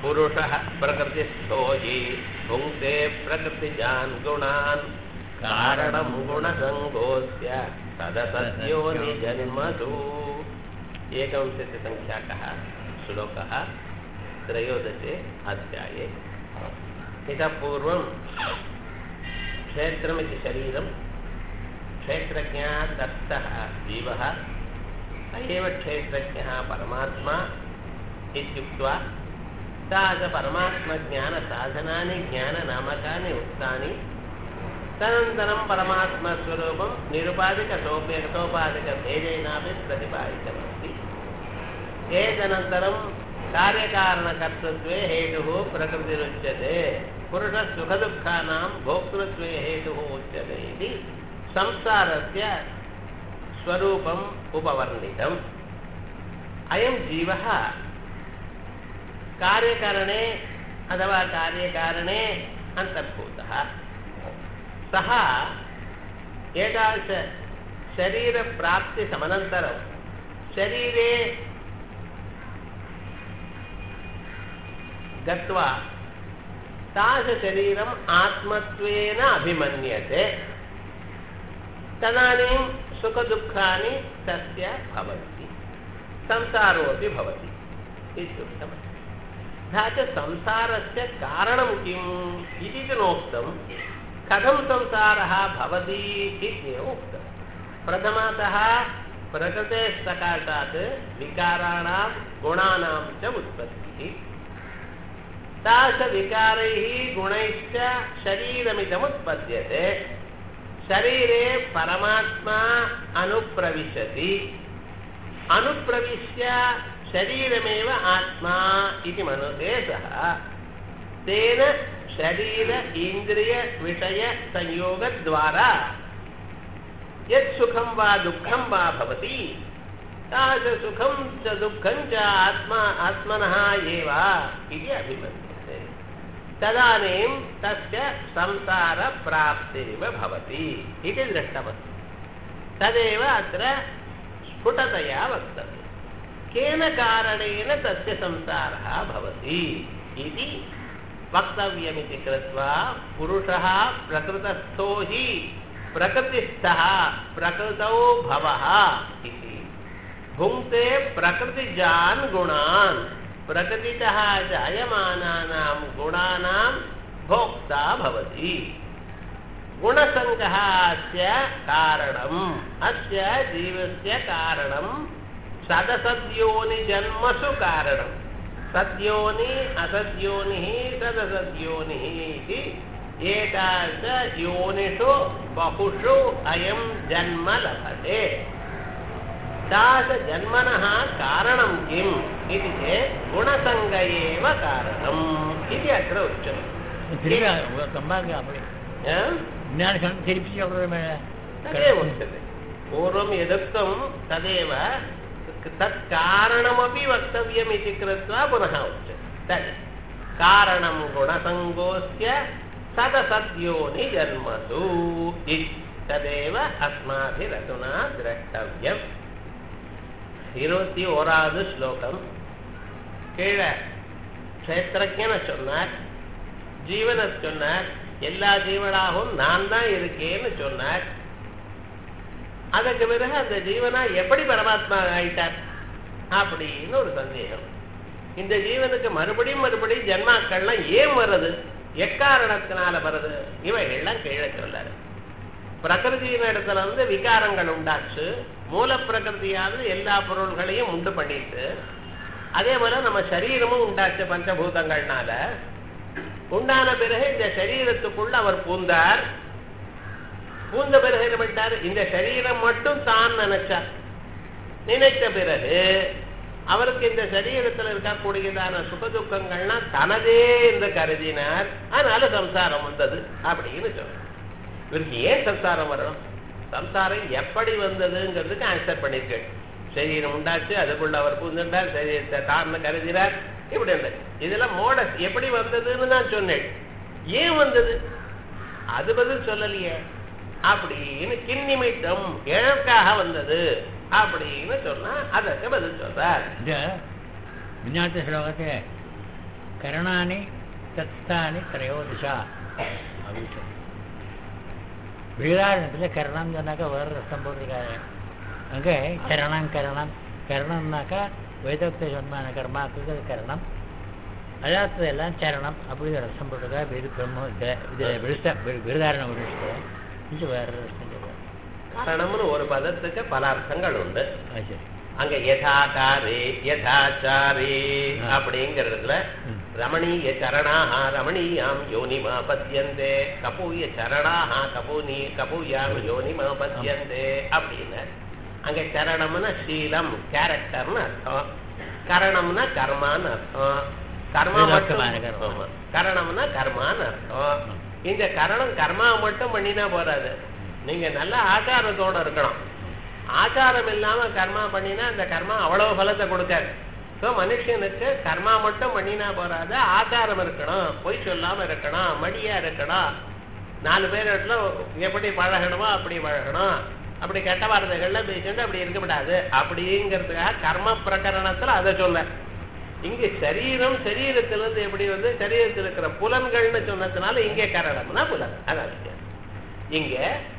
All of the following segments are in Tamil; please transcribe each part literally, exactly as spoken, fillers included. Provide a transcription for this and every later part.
पुरुषः प्रकृतिस्थो हि भुङ्क्ते प्रकृतिजान् गुणान् कारणं गुणसङ्गोऽस्य तदसद्योनिजन्मसु। एकविंशतिसङ्ख्याकः श्लोकः त्रयोदशे अध्याये। इतः पूर्वं क्षेत्रमिति शरीरं क्षेत्रज्ञः दत्तः जीवः स एव क्षेत्रज्ञः परमात्मा इत्युक्त्वा तादृशपरमात्मज्ञानसाधनानि ज्ञाननामकानि उक्तानि। तदनन्तरं परमात्मस्वरूपं निरुपाधिकसोपाधिकभेदेनापि प्रतिपादितमस्ति। एतदनन्तरं कार्यकारणकर्तृत्वे हेतुः प्रकृतिरुच्यते, पुरुषसुखदुःखानां भोक्तृत्वे हेतुः उच्यते इति संसारस्य स्वरूपम् उपवर्णितम्। अयं जीवः कार्यकरणे अथवा कार्यकारणे अन्तर्भूतः। सः एतादृश शरीरप्राप्तिसमनन्तरं शरीरे गत्वा तादृशशरीरम् आत्मत्वेन अभिमन्यते। तदानीं सुखदुःखानि तस्य भवन्ति, संसारोऽपि भवति इत्युक्तमस्ति। तथा च संसारस्य कारणं किम् इति च नोक्तं, कथं संसारः भवति इत्येव उक्तं। प्रथमतः प्रकृतेः सकाशात् विकाराणां गुणानां च उत्पत्तिः। तादृशविकारैः गुणैश्च शरीरमिदमुत्पद्यते। शरीरे परमात्मा अनुप्रविशति। अनुप्रविश्य शरीरमेव आत्मा इति मनुते सः तेन शरीर इन्द्रिय विषय संयोगद्वारा यत् सुखं वा दुःखं वा भवति तादृशसुखं च दुःखं च आत्मा आत्मनः एव इति अभिमन्यते। तदानीं तस्य संसारप्राप्तिरेव भवति इति दृष्टमस्ति। तदेव अत्र स्फुटतया वक्तव्यम्। केन कारणेन तस्य संसारः भवति इति वक्तव्यमिति कृत्वा पुरुषः प्रकृतस्थो हि प्रकृतिस्थः प्रकृतौ भवः इति भुङ्क्ते प्रकृतिजान् गुणान् प्रकृतितः जायमानानां गुणानां भोक्ता भवति। गुणसङ्गः अस्य कारणम्, अस्य जीवस्य कारणं सदसद्योनिजन्मसु कारणं। सद्योनि असद्योनिः सदसद्योनिः इति एतादृशयोनिषु बहुषु अयं जन्म लभते। तादृशजन्मनः कारणं किम् इति चेत् गुणसङ्ग एव कारणम् इति अत्र उच्यते। तदेव उच्यते। पूर्वं यदुक्तं तदेव तत्कारणमपि वक्तव्यमिति कृत्वा पुनः उच्यते। तत् कारणं गुणसङ्गोऽस्य सदसद्योनिजन्मसु इति तदेव अस्माभिरधुना द्रष्टव्यम्। இருபத்தி ஓராவது ஸ்லோகம். கீழே க்ஷேத்திரஜனை சொன்னார், ஜீவனை சொன்னார், எல்லா ஜீவனாகவும் நான் தான் இருக்கேன்னு சொன்னார். அதற்கு பிறகு அந்த ஜீவனா எப்படி பரமாத்மா ஆயிட்டார் அப்படின்னு ஒரு சந்தேகம். இந்த ஜீவனுக்கு மறுபடியும் மறுபடியும் ஜன்மாக்கள்லாம் ஏன் வருது, எக்காரணத்தினால வருது, இவைகள்லாம் கீழே சொல்லாரு. பிரகிருதியின் இடத்துல வந்து விகாரங்கள் உண்டாச்சு. மூல பிரகிருதியானது எல்லா பொருள்களையும் உண்டு பண்ணிட்டு, அதே போல நம்ம சரீரமும் உண்டாச்சு பஞ்சபூதங்கள்னால. உண்டான பிறகு இந்த சரீரத்துக்குள்ள அவர் பூந்தார். பூந்த பிறகு என்ன பண்ணிட்டார், இந்த சரீரம் மட்டும் தான் நினைச்சார். நினைத்த பிறகு அவருக்கு இந்த சரீரத்தில் இருக்கக்கூடியதான சுகதுக்கங்கள்லாம் தனதே என்று கருதினார். அதனால சம்சாரம் வந்தது அப்படின்னு சொல்ற. இவருக்கு ஏன் சம்சாரம் வரணும், சம்சாரம் எப்படி வந்ததுங்கிறதுக்கு ஆன்சர் பண்ணிருக்க. சரீரம் உண்டாச்சு, அதுக்குள்ள அவர் பூந்துட்டார், சரீரத்தை தான் கருதினார், இப்படி இருந்தது. இதெல்லாம் மோடஸ் எப்படி வந்ததுன்னு நான் சொன்னேன். ஏன் வந்தது அது பதில் சொல்லலையே அப்படின்னு கிண்ணிமிட்டம் எதற்காக வந்தது அப்படின்னு சொன்னா அதற்கு பதில் சொல்றார். விஞ்ஞான ஸ்லோகத்தை கரணானி தத்தானி திரையோதிஷா அப்படின்னு சொல்லி விழாரணத்தில் கரணம் சொன்னாக்கா வேறு ரசம் போட்டிருக்காரு. அங்கே கரணம் கரணம் கரணம்னாக்கா வேதோக்த ஜன்மான கர்மாக்களுக்கு அது கரணம், அதாத்தது எல்லாம் சரணம் அப்படி ரசம் போட்டிருக்கா. இது பிரம்ம இதில் விழுத்த விருதாரணம் விழுத்த இது வேறு ரசம் சொல்லுவார். கரணம்னு ஒரு பதத்துக்கு பல அர்த்தங்கள் உண்டு. சரி, அங்க யதாகாரே யதாச்சாரே அப்படிங்கிறதுல ரமணீய சரணாஹ ரமணீயாம் யோனிமா பத்யந்தே கபூய சரணாஹ கபூனி கபூயாம் யோனிமா பத்யந்தே அப்படின்னு அங்க சரணம்னா சீலம் கேரக்டர்னு அர்த்தம், கரணம்னா கர்மான்னு அர்த்தம். கர்மா மட்டும் கரணம்னா கர்மான்னு அர்த்தம். இந்த கரணம் கர்மா மட்டும் பண்ணினா போறாது, நீங்க நல்ல ஆச்சாரத்தோட இருக்கணும். ஆச்சாரம் இல்லாம கர்மா பண்ணினா அந்த கர்மா அவ்வளவு பலத்தை கொடுக்காது. ஸோ மனுஷனுக்கு கர்மா மட்டும் பண்ணினா போறாது, ஆச்சாரம் இருக்கணும், பொய் சொல்லாம இருக்கணும், மடியா இருக்கணும், நாலு பேர் இடத்துல எப்படி பழகணுமோ அப்படி பழகணும், அப்படி கெட்ட வார்த்தைகள்ல பேசிட்டு அப்படி இருக்கக்கூடாது அப்படிங்கிறதுக்காக கர்ம பிரகரணத்துல அதை சொல்ல. இங்க சரீரம் சரீரத்திலிருந்து எப்படி வந்து சரீரத்தில் இருக்கிற புலன்கள்னு சொன்னதுனால இங்கே கரணம்னா புலன். அதான் இங்க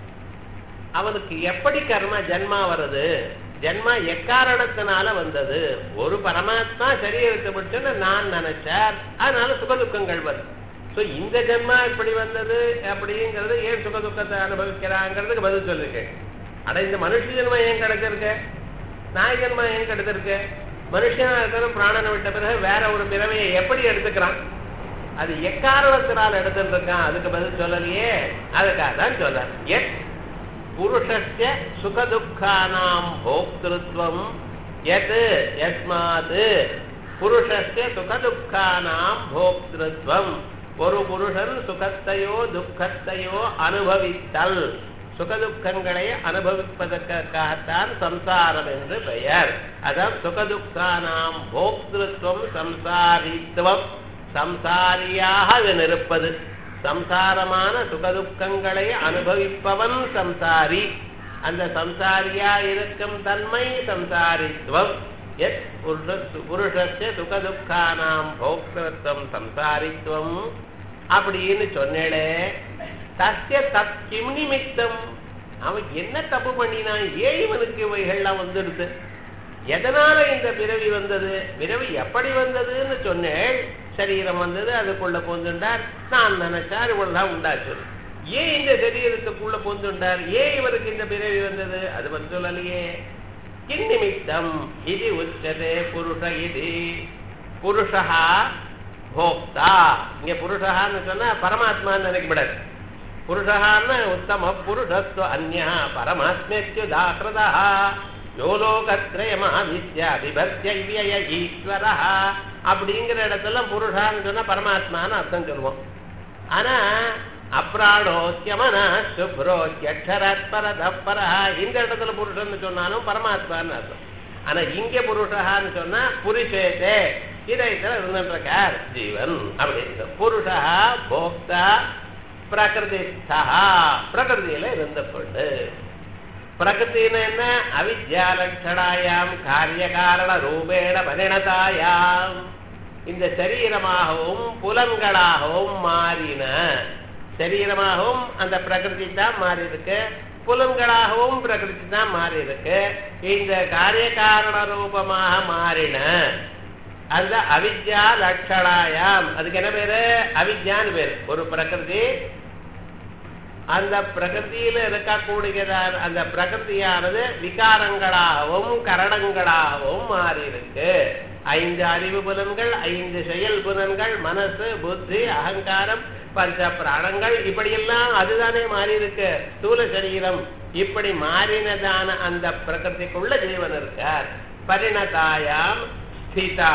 அவனுக்கு எப்படி கர்மா ஜன்மா வருது, ஜன்மா எக்காரணத்தினால வந்தது. ஒரு பரமாத்மா சரீரத்தை பிடிச்சுன்னு நான் நினைச்சார், அதனால சுகதுக்கங்கள் வருது. ஸோ இந்த ஜன்மா இப்படி வந்தது அப்படிங்கிறது ஏன் சுகதுக்கத்தை அனுபவிக்கிறாங்கிறதுக்கு பதில் சொல்லிருக்கேன். ஆனா இந்த மனுஷ ஜென்மா ஏன் கிடைச்சிருக்கு, நாய் ஜென்மா ஏன் கிடைச்சிருக்கு, மனுஷனா இருக்கிற பிராணனை விட்ட பிறகு வேற ஒரு பிறவையை எப்படி எடுத்துக்கிறான், அது எக்காரணத்தினால் எடுத்துட்டு இருக்கான், அதுக்கு பதில் சொல்லலையே. அதுக்காக தான் சொல்ல எத் புருஷஸ்ய சுகதுக்கானாம் போக்திருத்வம் யத் யஸ்மாத் புருஷஸ்ய சுகதுக்கானாம் போக்திருத்வம். ஒரு புருஷன் சுகத்தையோ துக்கத்தையோ அனுபவித்தல், சுகதுக்கங்களை அனுபவிப்பதற்காகத்தான் சம்சாரம் என்று பெயர். அதான் சுகதுக்கானாம் போக்திருத்வம் சம்சாரித்துவம். சம்சாரியாக இருப்பது, சம்சாரமான சுகதுக்கங்களை அனுபவிப்பவன் சம்சாரி. அந்த சம்சாரியா இருக்கும் தன்மை சம்சாரித்துவம். எத் புருஷஸ்ய சுகதுக்கானாம் போக்திருத்வம் சம்சாரித்துவம் அப்படின்னு சொன்னேளே. தஸ்ய தத் கிம் நிமித்தம், அவன் என்ன தப்பு பண்ணினான், ஏன் இவனுக்கு இவைகள்லாம் வந்துடுது, எதனால இந்த பிறவி வந்தது, பிறவி எப்படி வந்ததுன்னு சொன்னேன். சரீரம் வந்தது, அதுக்குள்ள போந்துண்டார், நான் நினைச்சார், இவ்வளவுதான் உண்டாச்சு. ஏன் இந்த சரீரத்துக்குள்ள போந்துண்டார், ஏன் இவருக்கு இந்த பிறவி வந்தது, அது வந்து சொல்லலையே. கிம் நிமித்தம் இது உச்சதே புருஷ இது புருஷா போக்தா. இங்க புருஷான்னு சொன்னா பரமாத்மான்னு நினைக்கப்படாது. புருஷான்னு உத்தம புருஷஸ்து அந்யா பரமாத்மேத்யுதாகிருதா யோ லோகத்ரயமா வித்யா விபத்ய இவ்யய ஈஸ்வரா அப்படிங்கிற இடத்துல புருஷான்னு சொன்னா பரமாத்மான்னு அர்த்தம் சொல்லுவோம். ஆனா அப்ராணோத்யமன சுப்ரோத்யக்ஷரத்பரதப்பரா இந்த இடத்துல புருஷன்னு சொன்னாலும் பரமாத்மான்னு அர்த்தம். ஆனா இங்க புருஷான்னு சொன்னா புருஷேதே இதயத்துல இருந்துருக்கார் ஜீவன் அப்படின்னு. புருஷா போக்தா பிரகிருதிஸ்தா, பிரகிருதியில இருந்த கொண்டு. பிரகிருத்தின்னு என்ன, அவித்யா லட்சணாயாம் காரிய காரண ரூபேண பரிணதாயாம். இந்த சரீரமாகவும் புலன்களாகவும் மாறின, சரீரமாகவும் அந்த பிரகிருதி தான் மாறி இருக்கு, புலன்களாகவும் பிரகிருதி தான் மாறி இருக்கு. இந்த காரிய காரண ரூபமாக மாறின அந்த அவித்யா லட்சணாயாம், அதுக்கு என்ன பேரு, அவித்யான்னு பேரு. ஒரு பிரகிருதி, அந்த பிரகிருதியில இருக்கக்கூடியதான அந்த பிரகிருதியானது விகாரங்களாகவும் கரணங்களாகவும் மாறி இருக்கு. ஐந்து அறிவு புலன்கள், ஐந்து செயல் புலன்கள், மனசு, புத்தி, அகங்காரம், பஞ்ச பிராணங்கள், இப்படியெல்லாம் அதுதானே மாறி இருக்கு. ஸ்தூல சரீரம் இப்படி மாறினதான அந்த பிரகிருதிக்குள்ள ஜீவன் இருக்கார். பரிணதாயாம் ஸ்திதா,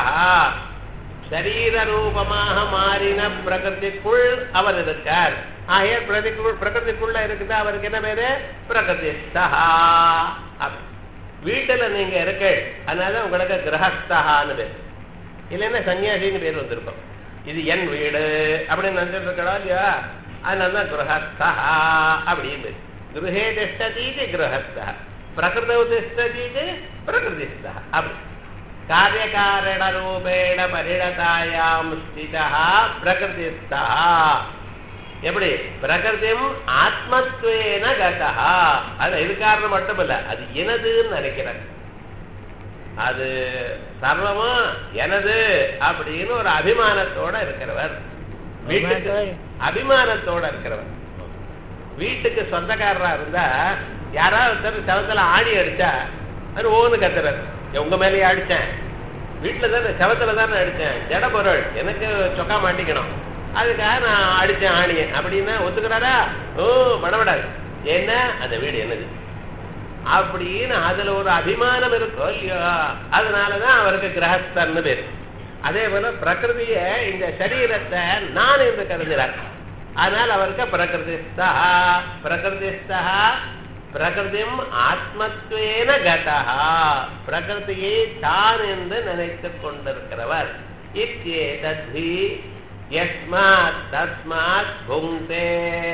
சரீர ரூபமாக மாறின பிரகிருதிக்குள் அவர் இருக்கார். ஆகிய பிரகிருதிக்குள்ள இருக்குது அவருக்கு என்ன பேரு, பிரகிருதிஸ்தா. வீட்டுல நீங்க இருக்க, அதனால உங்களுக்கு கிரகஸ்தகான்னு பேர், இல்லைன்னா சன்னியாசின்னு பேர் வந்திருக்கும். இது என் வீடு அப்படின்னு நினைச்சிட்டு இருக்கா இல்லையா, அதனால கிரகஸ்தா அப்படின்னு. கிருஹே திஷ்டதீதி கிரகஸ்தா, பிரகிருதௌ திஷ்டதீதி பிரகிருதிஸ்தா அப்படி. காரியகாரண ரூபேண பரிணதாயாம் ஸ்திதா பிரகிருதிஸ்தா. எப்படி பிரகிருதிம் ஆத்மத்வேன கதா, அது இது காரணம் மட்டும் இல்ல, அது எனதுன்னு நினைக்கிறார். அது சர்வமும் எனது அப்படின்னு ஒரு அபிமானத்தோட இருக்கிறவர், வீட்டுக்கு அபிமானத்தோட இருக்கிறவர். வீட்டுக்கு சொந்தக்காரரா இருந்தா யாராவது செவத்துல ஆணி அடிச்சா அது ஓன்னு கத்துறாரு, உங்க மேலேயே அடிச்சேன், வீட்டுல தானே செவத்துல தானே அடிச்சேன், ஜட பொருள் எனக்கு சொக்கா மாட்டிக்கணும், அதுக்காக நான் அடிச்சேன் ஆணியை அப்படின்னா ஒத்துக்கிறாரா? ஓ படப்படாது, ஏன்னா அந்த வீடு என்னது அப்படின்னு அதுல ஒரு அபிமானம் இருக்கும் இல்லையோ, அதனாலதான் அவருக்கு கிரகஸ்தர்னு பேரு. அதே போல பிரகிருதிய இந்த சரீரத்தை நான் என்று கருதுகிறார், அதனால அவருக்கு பிரகிருதிஸ்தா. பிரகிருதிஸ்தா பிரகிருதிம் ஆத்மத்வேன கதா, பிரகிருதியை தான் என்று நினைத்துக் கொண்டிருக்கிறவர். இத்யேதத்ஹி யஸ்மாத் தஸ்மாத் புங்க்தே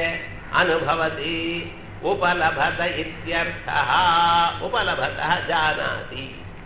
அனுபவதி உபலபத இத்யர்த்தः. உபலபதः ஜானாதி.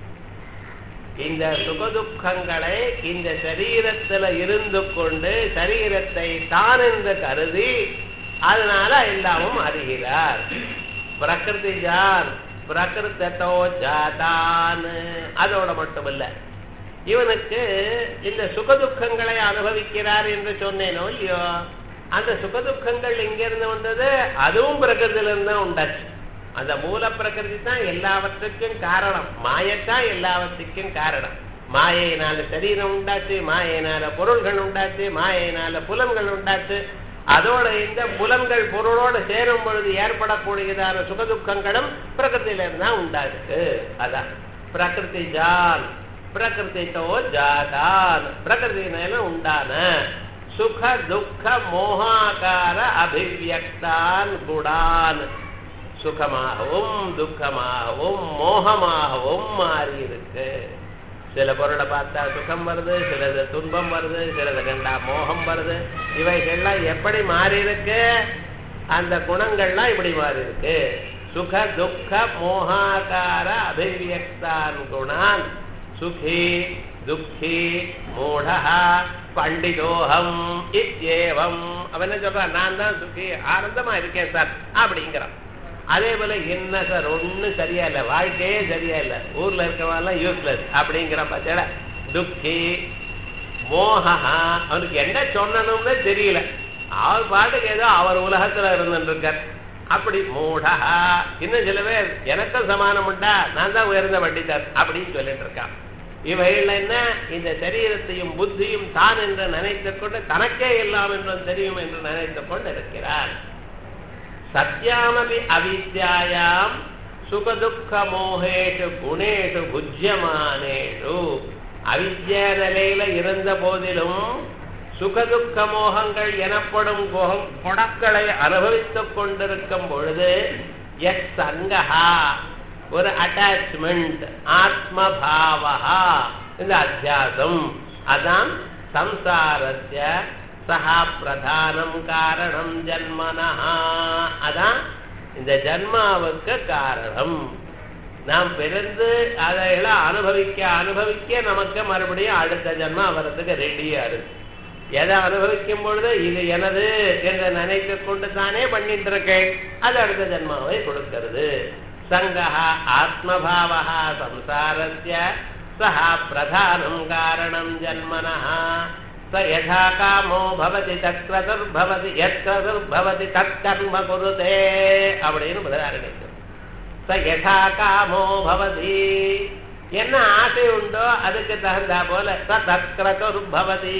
இந்த சுகதுக்கங்களை இந்த சரீரத்தில் இருந்து கொண்டு சரீரத்தை தான் என்று கருதி அதனால எல்லாமும் அறிகிறார். பிரகிருதி ஜான் பிரகிருத்தோ ஜாதான். அதோட மட்டுமல்ல, இவனுக்கு இந்த சுகதுக்கங்களை அனுபவிக்கிறார் என்று சொன்னேனோ இல்லையோ, அந்த சுகதுக்கங்கள் எங்கிருந்து வந்தது? அதுவும் பிரகிருதியிலிருந்து தான் உண்டாச்சு. அந்த மூல பிரகிருதி தான் எல்லாவற்றுக்கும் காரணம், மாயத்தான் எல்லாவற்றுக்கும் காரணம். மாயினால சரீரம் உண்டாச்சு, மாயினால பொருள்கள் உண்டாச்சு, மாயினால புலன்கள் உண்டாச்சு. அதோட இந்த புலன்கள் பொருளோடு சேரும் பொழுது ஏற்படக்கூடியதான சுகதுக்கங்களும் பிரகிருதியிலிருந்து தான் உண்டாச்சு. அதான் பிரகிருதி ஜான் பிரகிருதித்தோ ஜாதான். பிரகிருதியினால உண்டான சுக துக்க மோகாகார அபிவியக்தான் குடான். சுகமாகவும் துக்கமாகவும் மோகமாகவும் மாறி இருக்கு. சில பொருளை பார்த்தா சுகம் வருது, சிலது துன்பம் வருது, சிலது கண்டா மோகம் வருது. இவைகள்லாம் எப்படி மாறி இருக்கு? அந்த குணங்கள்லாம் இப்படி மாறி இருக்கு. சுக துக்க மோகாகார அபிவியக்தான் குணான் சுகி துக்கி மூடா பண்டிதோகம் இத்யேவம். அவன் என்ன சொல்றான்? நான் தான் சுகி, ஆனந்தமா இருக்கேன் சார் அப்படிங்கிறான். அதே போல என்ன சார் ஒன்னும் சரியா இல்லை, வாழ்க்கையே சரியா இல்லை, ஊர்ல இருக்கவெல்லாம் யூஸ்லெஸ் அப்படிங்கிற பட்ச துக்கி மோகா. அவனுக்கு என்ன சொன்னனும்னு தெரியல, அவர் பாட்டுக்கு ஏதோ அவர் உலகத்துல இருந்துட்டு இருக்கார். அப்படி மூடா. இன்னும் சில பேர் எனக்கும் சமானம் உண்டா, நான் தான் உயர்ந்த பண்டிதர் அப்படின்னு சொல்லிட்டு இருக்கான். இவைகள் என்ன? இந்த சரீரத்தையும் புத்தியும் தான் என்று நினைத்துக் கொண்டு தனக்கே எல்லாம் என்றும் தெரியும் என்று நினைத்துக் கொண்டு இருக்கிறார். சத்யாமபி அவித்யாயாம் சுகதுக்க மோகேஷு குணேஷு புஜ்யமானேஷு. அவித்யா நிலையில இருந்த போதிலும் சுகதுக்க மோகங்கள் எனப்படும் குணங்களை அனுபவித்துக் கொண்டிருக்கும் பொழுது எஸ் சங்கஹா ஒரு அட்டாச்மெண்ட், ஆத்மபாவா இந்த அத்தியாசம், அதான் சம்சாரஸ்ய சஹா பிரதானம் காரணம் ஜன்மனஹா. அதான் இந்த ஜன்மாவுக்கு காரணம். நாம் பிறந்து அதையெல்லாம் அனுபவிக்க அனுபவிக்க நமக்கு மறுபடியும் அடுத்த ஜன்மா வர்றதுக்கு ரெடியா இருக்கு. எதை அனுபவிக்கும் பொழுது இது எனது என்று நினைத்து கொண்டு தானே பண்ணிட்டு இருக்கேன், அது அடுத்த ஜன்மாவை கொடுக்கிறது. சங்கஹா ஆத்மபாவா சம்சாரஸ்ய சஹா பிரதானம் காரணம் ஜன்மனஹா. ச யதா காமோ பவதி தத்க்ரதுர்பவதி யத்க்ரதுர்பவதி தத்கர்ம குருதே அப்படின்னு பதிலாரணிக்கும். ச யதா காமோ பவதி, என்ன ஆசை உண்டோ அதுக்கு தகுந்தா போல ச தத்க்ரதுர்பவதி,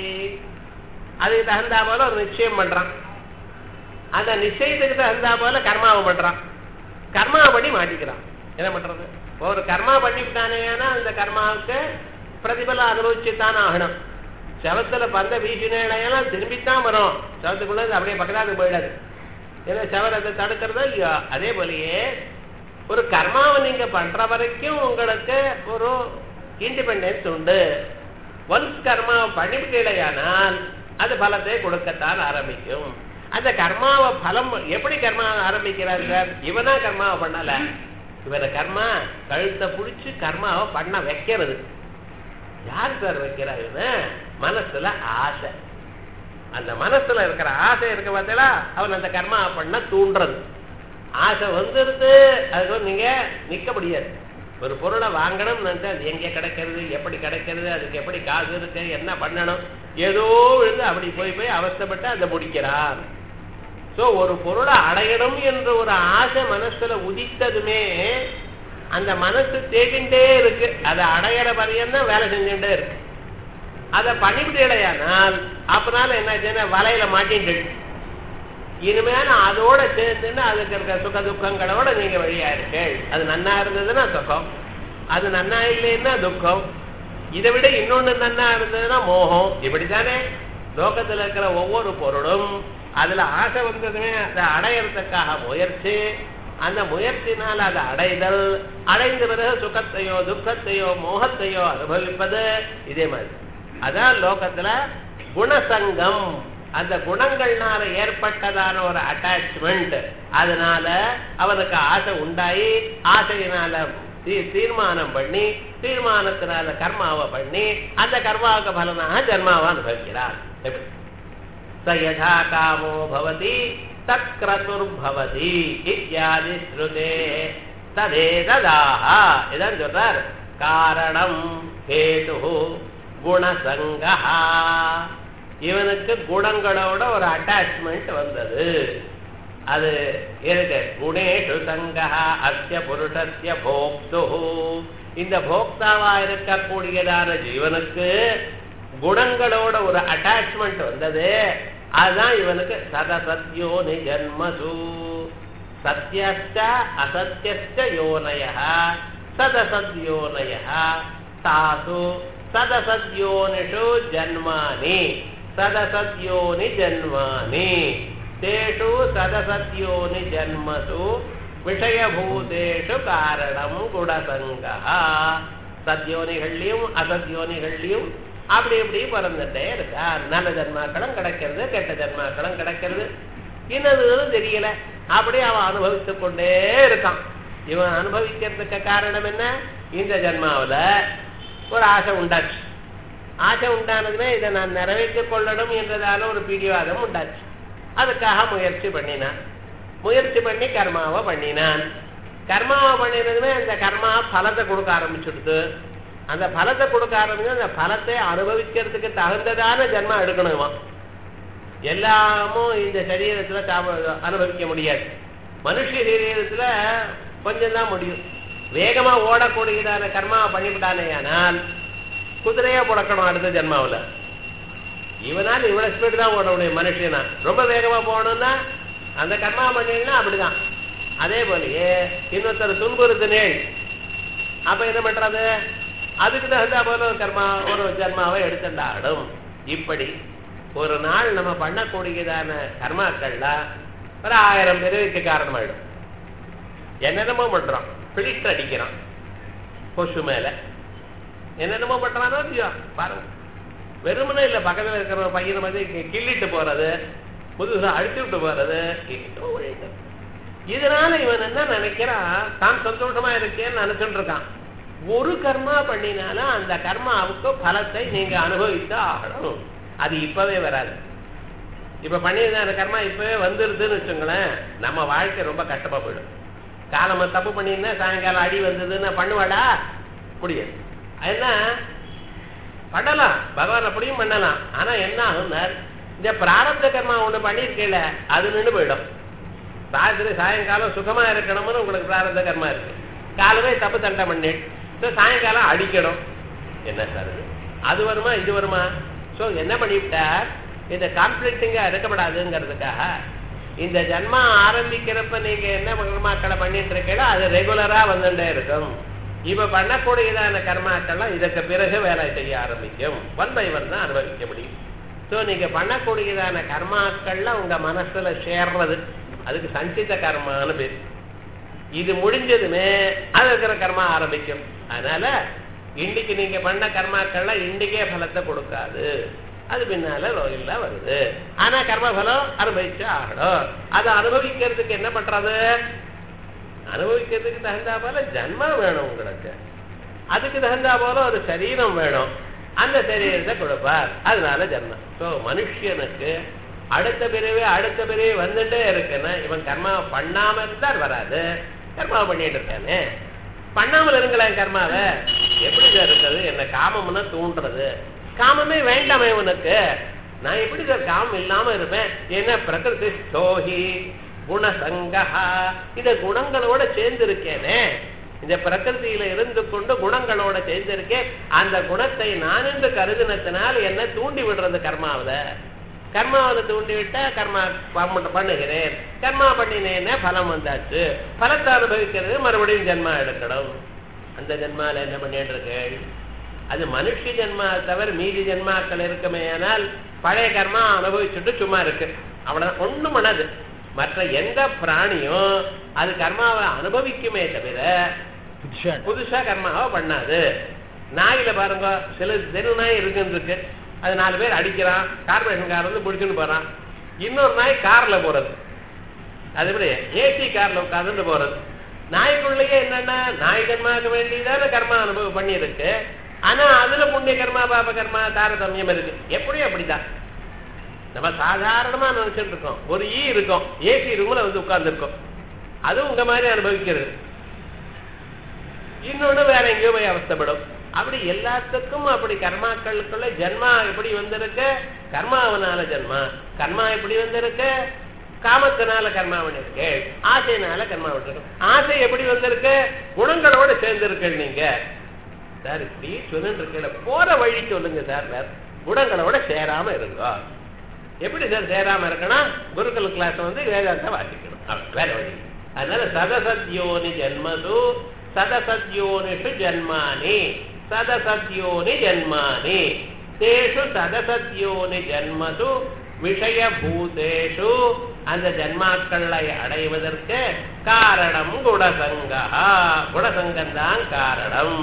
அதுக்கு தகுந்தா போல ஒரு நிச்சயம் பண்றான். அந்த நிச்சயத்துக்கு தகுந்தா போல கர்மாவை பண்றான். கர்மாபடி மாட்டிக்கிறான். என்ன பண்றது? ஒரு கர்மா பண்ணிவிட்டானே அந்த கர்மாவுக்கு பிரதிபலம் அனுபவிச்சுத்தான் ஆகணும். செவத்துல பந்த வீசினேலாம் திரும்பித்தான் வரும். செவத்துக்குள்ள அப்படியே பக்கத்தாக்கு போயிடாது. ஏன்னா செவரத்தை தடுக்கிறதோ இல்லையோ, அதே போலயே ஒரு கர்மாவை நீங்க பண்ற வரைக்கும் உங்களுக்கு ஒரு இண்டிபெண்டன்ஸ் உண்டு. ஒன்ஸ் கர்மாவை பண்ணிவிட்டேனால் அது பலத்தை கொடுக்கத்தான் ஆரம்பிக்கும். அந்த கர்மாவை பலம் எப்படி கர்மாவை ஆரம்பிக்கிறார் சார்? இவனா கர்மாவை பண்ணல, இவரை கர்மா கழுத்தை பிடிச்சி கர்மாவை பண்ண வைக்கிறது. யார் சார் வைக்கிறா? இவனை மனசுல ஆசை. அந்த மனசுல இருக்கிற ஆசை இருக்க பார்த்தா அவன் அந்த கர்மா பண்ண தூண்டுறது. ஆசை வந்துருது, அதுக்கு நீங்க நிக்க முடியாது. ஒரு பொருளை வாங்கணும் நினைச்சா அது எங்கே கிடைக்கிறது, எப்படி கிடைக்கிறது, அதுக்கு எப்படி காசு இருக்கு, என்ன பண்ணணும், ஏதோ விழுந்து அப்படி போய் போய் அவஸ்தைப்பட்டு அதை முடிக்கிறான். ஸோ ஒரு பொருளை அடையணும் என்ற ஒரு ஆசை மனசுல உதித்ததுமே அந்த மனசு தேடிண்டே இருக்கு. அதை அடையிற பரியந்தான் வேலை செஞ்சுட்டே இருக்கு. அதை பண்ணிவிட்டேடையானால் அப்பனால என்ன வலையில மாட்டிட்டு இனிமேல் அதோட சேர்ந்துன்னு அதுக்கு இருக்க சுக துக்கங்களோட நீங்க வழியா இருக்கீள். அது நன்னா இருந்ததுன்னா சுகம், அது நன்னா இல்லைன்னா துக்கம். இதை விட இன்னொன்னு நன்னா இருந்ததுன்னா மோகம். இப்படித்தானே லோகத்துல இருக்கிற ஒவ்வொரு பொருளும் அதுல ஆசை வந்ததுமே அதை அடையறதுக்காக முயற்சி, அந்த முயற்சினால் அதை அடைதல், அடைந்த பிறகு சுகத்தையோ துக்கத்தையோ மோகத்தையோ அனுபவிப்பது. இதே மாதிரி அதான் லோகத்துல குணசங்கம். அந்த குணங்கள்னால ஏற்பட்டதான ஒரு அட்டாச்மெண்ட், அதனால அவனுக்கு ஆசை உண்டாயி ஆசையினால தீர்மானம் பண்ணி தீர்மானத்தினால கர்மாவை பண்ணி அந்த கர்மாவுக்கு பலனாக ஜன்மாவை அனுபவிக்கிறார். சயதா காமோ பவதி தக்ரதுர்பவதி இத்யாதி ஸ்ருதே ததேததாக. இதான் சொல்றார். காரணம் ஹேது குணசங்கா. இவனுக்கு குணங்களோட ஒரு அட்டாச்மெண்ட் வந்தது. அது இருக்கு. குணேஷு சங்கா அஸ்ய புருஷஸ்ய போக்து. இந்த போக்தாவா இருக்கக்கூடியதான ஜீவனுக்கு குணங்களோட ஒரு அட்டாச்மெண்ட் வந்தது. அதுதான் இவனுக்கு சதசத்யோனி ஜன்மசு. சத்யஸ்ச அசத்யஸ்ச யோனயः சதசத்யோனயः தாசு சதசத்யோனிஷு ஜன்மானி சதசத்யோனி ஜன்மானி தேஷு சதசத்யோனி ஜன்மசு விஷயபூதேஷு காரணம் குணசங்கः. சத்யோனிகள்லையும் அசத்யோனிகள்லையும் அப்படி இப்படி பிறந்துட்டே இருக்கா. நல்ல ஜன்மாக்களும் கிடைக்கிறது, கெட்ட ஜன்மாக்களும் கிடைக்கிறது. இன்னதுன்னு தெரியல, அப்படி அவன் அனுபவித்து கொண்டே இருக்கான். இவன் அனுபவிக்கிறதுக்கு காரணம் என்ன? இந்த ஜன்மாவில ஒரு ஆசை உண்டாச்சு. ஆசை உண்டானதுமே இதை நான் நிறைவேற்றிக் கொள்ளணும் என்றதால ஒரு பிடிவாதம் உண்டாச்சு. அதுக்காக முயற்சி பண்ணினான். முயற்சி பண்ணி கர்மாவை பண்ணினான். கர்மாவை பண்ணினதுமே அந்த கர்மா பலத்தை கொடுக்க ஆரம்பிச்சுடுது. அந்த பலத்தை கொடுக்க ஆரம்பிச்சு அந்த பலத்தை அனுபவிக்கிறதுக்கு தகுந்ததான ஜன்மா எடுக்கணுமா. எல்லாமும் இந்த சரீரத்துல அனுபவிக்க முடியாது. மனுஷ சரீரத்துல கொஞ்சம் தான் முடியும். வேகமா ஓடக்கூடியதான கர்மாவை பண்ணிவிட்டானே ஆனால் குதிரையா புடக்கணும் அடுத்த ஜென்மாவில். இவனால் இவ்வளவு ஸ்பீடு தான் ஓட முடியும் மனுஷனா. ரொம்ப வேகமா போகணும்னா அந்த கர்மா பண்ணினா அப்படிதான். அதே போலயே இன்னொருத்தர் துன்புறுத்தினேள், அப்ப என்ன பண்றது? அதுக்கு தகுந்த போல ஒரு கர்மா ஒரு ஜென்மாவை எடுத்துட்டாடும். இப்படி ஒரு நாள் நம்ம பண்ணக்கூடியதான கர்மாக்கள்லாம் ஒரு ஆயிரம் பிறவிக்கு காரணமாயிடும். என்னென்னமோ பண்றோம். பிடிட்டு அடிக்கிறான் கொசு மேல, என்னென்னமோ பண்றானோ இல்லையோ பாருங்க. வெறுமனே இல்லை, பக்கத்தில் இருக்கிற பையனை வந்து கிள்ளிட்டு போறது, புதுசா அடிச்சு விட்டு போறது. இதனால இவன் என்ன நினைக்கிறான்? தான் சந்தோஷமா இருக்கேன்னு நினைச்சுட்டு இருக்கான். ஒரு கர்மா பண்ணினாலும் அந்த கர்மாவுக்கு பலத்தை நீங்க அனுபவித்து ஆகணும். அது இப்பவே வராது. இப்ப பண்ணியிருந்த கர்மா இப்பவே வந்துருதுன்னு வச்சுங்களேன், நம்ம வாழ்க்கை ரொம்ப கஷ்டமா போயிடும். காலமா தப்பு பண்ணிருந்தா சாயங்காலம் அடி வந்ததுன்னு பண்ணுவாடா? முடியாது. என்ன பண்ணலாம், பகவான் அப்படியும் பண்ணலாம். ஆனா என்ன ஆகும்னா இந்த பிராரப்த கர்மா ஒண்ணு பண்ணிருக்கல அது நின்று போயிடும். ராத்திரி சாயங்காலம் சுகமா இருக்கணும்னு உங்களுக்கு பிராரப்த கர்மா இருக்கு. காலமே தப்பு தண்டை பண்ணிட்டு சாயங்காலம் அடிக்கணும். என்ன சார் அது வருமா இது வருமா? ஸோ என்ன பண்ணிவிட்டார், இந்த கான்ஃபிளிக்டிங்கா இருக்கப்படாதுங்கிறதுக்காக இந்த ஜன்மா ஆரம்பிக்கிறப்ப நீங்க என்ன கர்மாக்களை பண்ணிட்டு இருக்கீங்களோ அது ரெகுலரா வந்துட்டே இருக்கும். இப்ப பண்ணக்கூடியதான கர்மாக்கள்லாம் இதற்கு பிறகு வேலை செய்ய ஆரம்பிக்கும். ஒன் பை ஒன் தான் அனுபவிக்க முடியும். ஸோ நீங்க பண்ணக்கூடியதான கர்மாக்கள்லாம் உங்க மனசுல சேர்றது, அதுக்கு சஞ்சித கர்மான்னு பேர். இது முடிஞ்சதுமே அது இருக்கிற கர்மா ஆரம்பிக்கும். அதனால இன்னைக்கு நீங்க பண்ண கர்மாக்கள்லாம் இன்னைக்கே பலத்தை கொடுக்காது, அது பின்னால ரோகில்ல வருது. ஆனா கர்ம பலம் அனுபவிச்சு ஆகணும். அதை அனுபவிக்கிறதுக்கு என்ன பண்றது? அனுபவிக்கிறதுக்கு தகுந்தா போல ஜன்மா வேணும் உங்களுக்கு, அதுக்கு தகுந்தா போல ஒரு சரீரம் வேணும், அந்த சரீரத்தை கொடுப்பார், அதனால ஜன்மம். ஸோ மனுஷனுக்கு அடுத்த பிறவே அடுத்த பிறவே வந்துட்டே இருக்குன்னா இவன் கர்மா பண்ணாம இருந்தால் வராது, கர்மா பண்ணிட்டு இருக்கானே. பண்ணாமல் இருங்களேன் கர்மாவை, எப்படி சார் இருக்குது? என்ன காமம்னா தூண்டுறது, காமமே வேண்டாமே உனக்கு, நான் எப்படி சார் காமம் இல்லாம இருப்பேன்? என்ன பிரகிருதி ஸ்தோஹி குணசங்கா, இந்த குணங்களோட சேர்ந்து இருக்கேனே, இந்த பிரகிருதியில இருந்து கொண்டு குணங்களோட சேர்ந்திருக்கேன், அந்த குணத்தை நான் என்று கருதினத்தினால் என்ன தூண்டி விடுறது கர்மாவில. கர்மாவில தூண்டி விட்டா கர்மா பண்ணுகிறேன், கர்மா பண்ணினேன்னா பலம் வந்தாச்சு, பலத்தை அனுபவிக்கிறது மறுபடியும் ஜென்மா எடுக்கணும். அந்த ஜென்மால என்ன பண்ணிட்டு இருக்கேன்? அது மனுஷ ஜென்மா தவிர மீதி ஜென்மாக்கள் இருக்குமே, ஆனால் பழைய கர்மா அனுபவிச்சுட்டு சும்மா இருக்கு, அவ்வளவு ஒண்ணும் பண்ணாது. மற்ற எந்த பிராணியும் அது கர்மாவை அனுபவிக்குமே தவிர புதுசா கர்மாவை பண்ணாது. நாயில பாருங்க, சில தெரு நாய் இருக்குன்னு இருக்கு, அது நாலு பேர் அடிக்கிறான், கார்பரேஷன் கார் வந்து பிடிச்சுன்னு போறான். இன்னொரு நாய் கார்ல போறது, அது எப்படி ஏசி கார்ல உட்கார்ந்து போறது. நாய்க்குள்ளேயே என்னன்னா நாய் கர்மாவுக்கு வேண்டியதான கர்மா அனுபவம் பண்ணியிருக்கு, ஆனா அதுல புண்ணிய கர்மா பாப கர்மா தாரதமியம் இருக்கு. எப்படியும் அப்படிதான் நம்ம சாதாரணமா நினைச்சிட்டு இருக்கோம். ஒரு ஈ இருக்கும், ஏசி ரூம்ல வந்து உட்கார்ந்து இருக்கும், அது உங்க மாதிரி அனுபவிக்கிறது. இன்னொன்னு வேற எங்கேயோ போய் அவஸ்தப்படும். அப்படி எல்லாத்துக்கும் அப்படி கர்மாக்களுக்குள்ள ஜென்மா எப்படி வந்திருக்கு? கர்மாவனால ஜென்மா. கர்மா எப்படி வந்திருக்கு? காமத்தினால கர்மா பண்ணிருக்கு, ஆசையினால கர்மா பண்ணிருக்கு. ஆசை எப்படி வந்திருக்கு? குணங்களோட சேர்ந்திருக்கு. நீங்க சார் இப்படி சொல்லிட்டு இருக்க, போற வழி சொல்லுங்க சார். குணங்களோட சேராம இருங்க. எப்படி சார் சேராம இருக்கணும்? குருகுல கிளாஸ் வந்து வேதாந்த வாசிக்கணும், வேற வழி. அதனால சதசத்யோனி ஜென்மது சதசத்யோனிஷு ஜன்மானி சதசத்யோனி ஜன்மானி தேஷு சதசத்யோனி ஜன்மது விஷயபூதேஷு, அந்த ஜன்மாக்களை அடைவதற்கு காரணம் குணசங்கா, குணசங்கம் தான் காரணம்.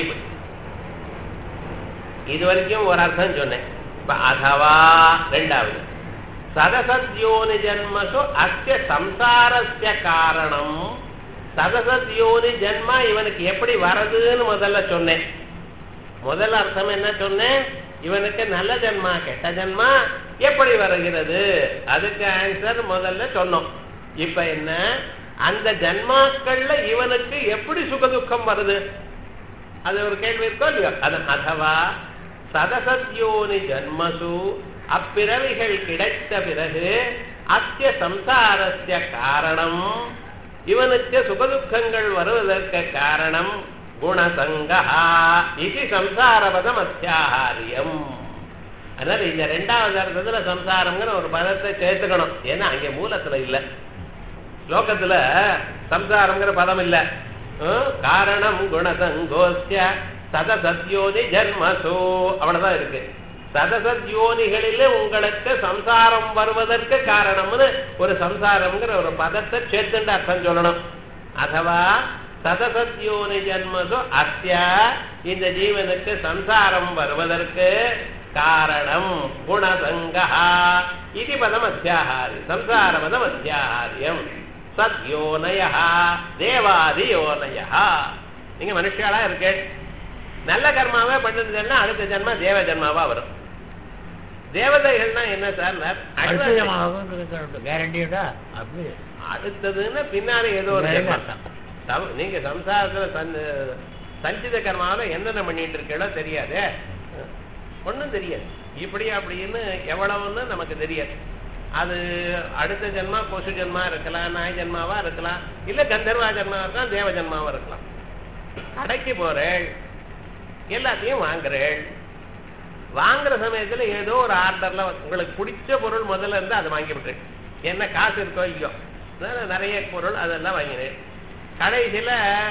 இது வரைக்கும் ஒரு அர்த்தம் சொன்னேன். அதவா ரெண்டாவது சதசத்யோனி ஜன்மசு அஸ்ய சம்சாரஸ்ய காரணம். சதசத்யோனி ஜன்மா இவனுக்கு எப்படி வரதுன்னு முதல்ல சொன்னேன். முதல் அர்த்தம் என்ன சொன்னேன்? இவனுக்கு நல்ல ஜன்மா கெட்ட ஜன்மா எப்படி வருகிறது, அதுக்கு ஆன்சர் முதல்ல சொன்னோம். இப்ப என்ன, அந்த ஜன்மாக்கள்ல இவனுக்கு எப்படி சுகதுக்கம் வருது, அது ஒரு கேள்வி இருக்கோ இல்லையோ. அது அதவா சதசத்யோனி ஜன்மசு, அப்பிறவிகள் கிடைத்த பிறகு அஸ்ய சம்சாரஸ்ய காரணம், இவனுக்கு சுகதுக்கங்கள் வருவதற்கு காரணம் குணசங்கா இது சம்சாரபதம் அத்தியாகாரியம். அதனால இந்த ரெண்டாவது அர்த்தத்துல சம்சாரம்ங்கிற ஒரு பதத்தை சேர்த்துக்கணும். ஏன்னா அங்க மூலத்துல இல்ல, ஸ்லோகத்துல சம்சாரம்ங்கிற பதம் இல்ல. காரணம் குணசங்கோஸ்ய சதசத்யோனி ஜன்மசோ, அவ்வளவுதான் இருக்கு. சதசத்யோனிகளிலே உங்களுக்கு சம்சாரம் வருவதற்கு காரணம்னு ஒரு சம்சாரம்ங்கிற ஒரு பதத்தை சேர்த்துட்டு அர்த்தம் சொல்லணும். அதுவா சதசத்யோனி ஜன்மசோ அஸ்ய, இந்த ஜீவனுக்கு சம்சாரம் வருவதற்கு காரணம் குணசங்கா இது பதம் அத்தியாகாரி, சம்சார பதம் அத்தியாகாரியம். சத்யோனய தேவாதி யோனய. நீங்க மனுஷாலா இருக்கு, நல்ல கர்மாவே பண்ணுறதுன்னா அடுத்த ஜன்மா தேவ ஜன்மாவா வரும். தேவதைகள்னா என்ன சார்? கேரண்டியோட அப்படி அடுத்ததுன்னா பின்னாடி ஏதோ ஒரு ஜென்மா. நீங்க சம்சாரத்துல சஞ்சித கர்மாவில என்னென்ன பண்ணிட்டு இருக்கீங்களோ தெரியாது, ஒன்றும் தெரியாது. இப்படி அப்படின்னு எவ்வளவுன்னு நமக்கு தெரியாது. அது அடுத்த ஜென்மா கொசு ஜென்மா இருக்கலாம், நாய் ஜென்மாவா இருக்கலாம், இல்ல கந்தர்வா ஜென்மாவா இருக்கலாம், தேவ ஜென்மாவா இருக்கலாம். கடைக்கு போறேன், எல்லாத்தையும் வாங்குறேன். வாங்குற சமயத்துல ஏதோ ஒரு ஆர்டர்ல உங்களுக்கு பிடிச்ச பொருள் முதல்ல இருந்து அதை வாங்கி விட்டுறேன். என்ன காசு இருக்கோ இல்லையோ நிறைய பொருள் அதெல்லாம் வாங்கினேன். கடைசியில